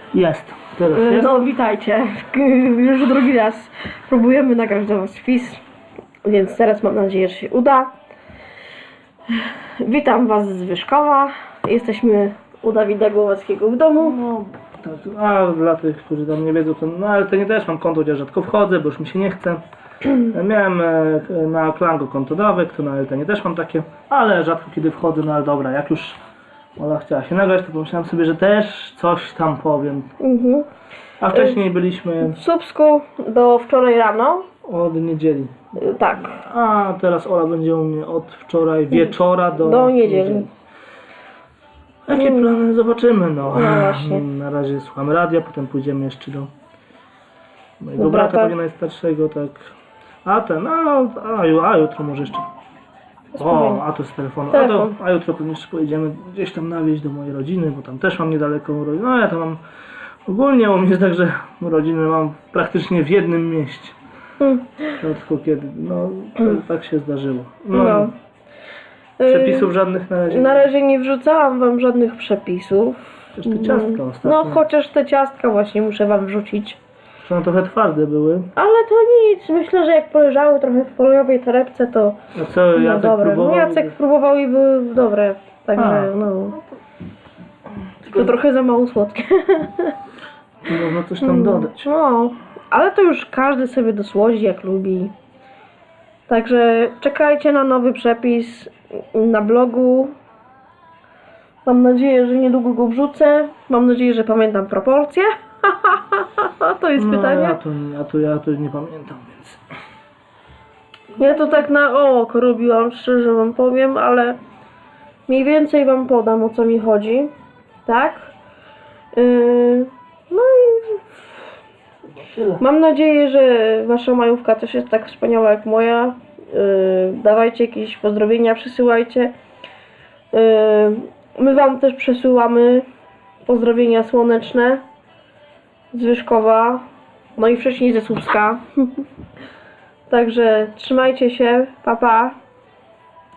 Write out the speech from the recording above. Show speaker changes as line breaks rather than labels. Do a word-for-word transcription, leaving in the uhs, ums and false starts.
Jest. Teraz jest.
No witajcie, już drugi raz próbujemy nagrać do was wpis, więc teraz mam nadzieję, że się uda. Witam was z Wyszkowa, jesteśmy u Dawida Głowackiego w domu.
No, tak, a dla tych, którzy tam nie wiedzą, to no ale to nie też mam konto, chociaż rzadko wchodzę, bo już mi się nie chce. Miałem e, na Klango konto Dawek, to na L T nie też mam takie, ale rzadko kiedy wchodzę, no ale dobra, jak już Ola chciała się nagrać, to pomyślałem sobie, że też coś tam powiem.
Mhm.
A wcześniej byliśmy
W Słupsku do wczoraj rano,
od niedzieli.
tak,
A teraz Ola będzie u mnie od wczoraj wieczora do,
do niedzieli.
Jakie plany? Zobaczymy, no.
No właśnie.
Na razie słuchamy radia, potem pójdziemy jeszcze do mojego
Do
brata,
brata.
pewnie najstarszego, tak. A ten, a, a, ju- a jutro może jeszcze. O, a to z telefonu. A, to,
Telefon.
a jutro pewnie jeszcze pojedziemy gdzieś tam na wieś do mojej rodziny, bo tam też mam niedaleko rodzinę. No ja to mam, ogólnie u mnie jest tak, że rodzinę mam praktycznie w jednym mieście.
Hmm.
Rzadko kiedy, no to, tak się zdarzyło. No,
No.
Przepisów żadnych na razie.
Na razie nie wrzucałam wam żadnych przepisów.
Chociaż te ciastka ostatnio.
No chociaż te ciastka właśnie muszę wam wrzucić.
One trochę twarde były.
Ale to nic, myślę, że jak poleżały trochę w foliowej torebce, to
A co,
no
Jacek
dobre.
próbował?
No Jacek próbował i były dobre, także
A.
no. Tylko trochę za mało słodkie.
Można coś tam dodać.
No, ale to już każdy sobie dosłodzi jak lubi. Także czekajcie na nowy przepis na blogu. Mam nadzieję, że niedługo go wrzucę. Mam nadzieję, że pamiętam proporcje. To jest
No,
pytanie.
ja to, ja, to, ja to nie pamiętam, więc...
Ja to tak na oko robiłam, szczerze wam powiem, ale mniej więcej wam podam, o co mi chodzi. Tak? Yy, no i mam nadzieję, że wasza majówka też jest tak wspaniała jak moja. Yy, dawajcie jakieś pozdrowienia, przesyłajcie. Yy, my wam też przesyłamy pozdrowienia słoneczne z Wyszkowa, no i wcześniej ze Słupska. Także trzymajcie się, pa pa.